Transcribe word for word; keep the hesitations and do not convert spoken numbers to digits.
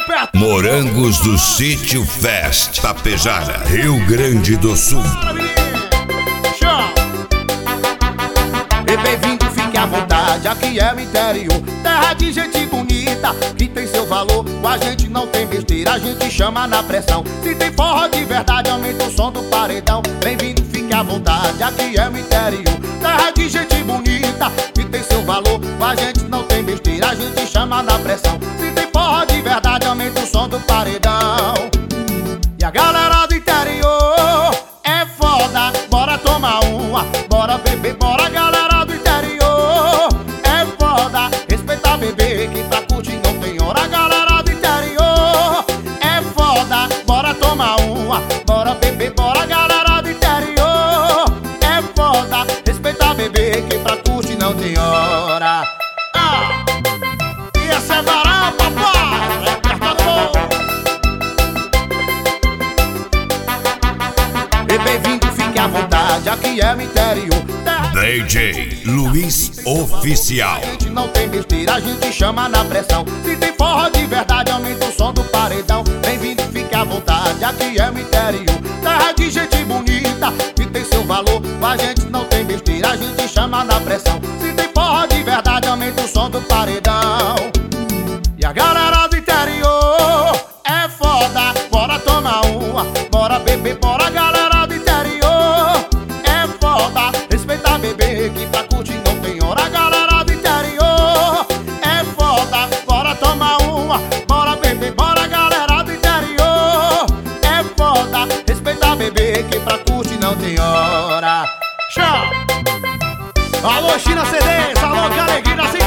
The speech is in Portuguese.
repertório. Morangos do Sítio Fest, Tapejara, Rio Grande do Sul. E bem-vindo, fique à vontade, aqui é o interior, terra de gente bonita, que tem seu valor, com a gente não tem besteira, a gente chama na pressão. Se tem forró de verdade, aumenta o som do paredão. Bem-vindo, fique à vontade, aqui é o interior, terra de gente bonita, que tem seu valor, com a gente não tem besteira, a gente chama na pressão. Se tem forró de verdade, aumenta o som do paredão. E a galera do interior é foda, bora tomar uma, bora beber, bora galera do interior é foda, respeita bebê, que pra curtir não tem hora. Galera do interior é foda, bora tomar uma, bora beber, bora galera do interior é foda, respeita bebê, que pra curtir não tem hora. Ah! E essa é barata, papai, repertório. E bem-vindo, fique à vontade, aqui é o interior, D J Luiz Oficial. a gente não tem besteira, a gente chama na pressão. Se tem forró de verdade, aumenta o som do paredão. Bem-vindo, fique à vontade, aqui é o interior, terra de gente bonita, que tem seu valor, com a gente não tem besteira, a gente chama na pressão. Se tem forró de verdade, aumenta o som do paredão. E a galera do interior é foda, bora tomar uma, bora beber, bora galera do interior é foda, respeita bebê, que pra curtir não tem hora. Galera do interior é foda, bora tomar uma, bora beber, bora galera do interior é foda, respeita bebê, que pra curtir não tem hora. Tchau. Alô, China C Ds, alô, Caleguina,